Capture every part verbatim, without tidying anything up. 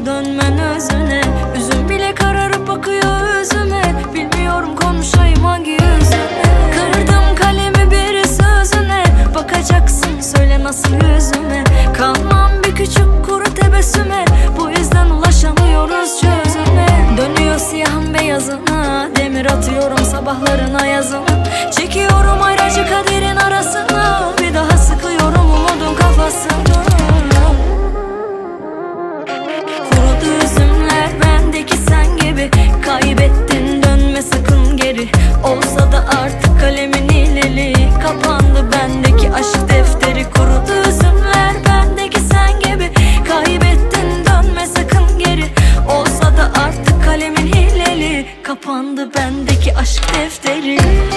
olsa dönmen özüne. Üzüm bile kararıp bakıyor yüzüme. Bilmiyorum konuşayım hangi yüzüne. Kırdım kalemi bir sözüne. Bakacaksın söyle nasıl yüzüme. Kalmam bir küçük kuru tebessüme. Bu yüzden ulaşamıyoruz çözüme. Dönüyor siyahın beyazına. Demir atıyorum sabahlarına yazına. Çekiyorum ayracı kaderin arasına. Bir daha sıkıyorum umudun kafasına. Kurudu üzümler bendeki sen gibi. Kaybettin dönme sakın geri. Olsa da artık kalemin hileli. Kapandı bendeki aşk defteri. Kurudu üzümler bendeki sen gibi. Kaybettin dönme sakın geri. Olsa da artık kalemin hileli. Kapandı bendeki aşk defteri.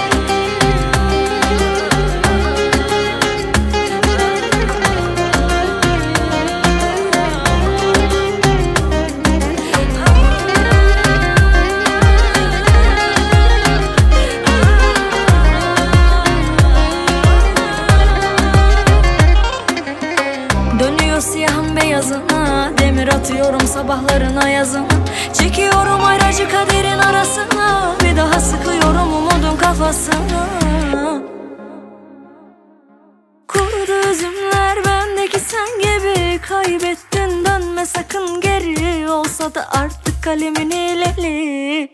Dönüyor siyahın beyazına. Demir atıyorum sabahlarına yazına. Çekiyorum ayracı kaderin arasına. Bir daha sıkıyorum umudun kafasına. Kurudu üzümler bendeki sen gibi. Kaybettin dönme sakın geri. Olsa da artık kalemin hileli.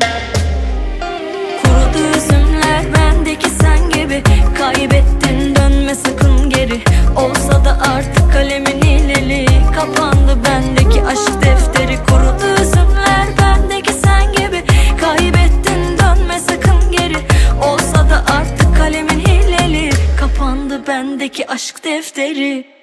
Kurudu üzümler bendeki sen gibi. Kaybettin dönme sakın geri. Olsa da artık kalemin hileli. Kapandı bendeki aşk defteri. Kurudu üzümler bendeki sen gibi. Kaybettin dönme sakın geri. Olsa da artık kalemin hileli. Kapandı bendeki aşk defteri.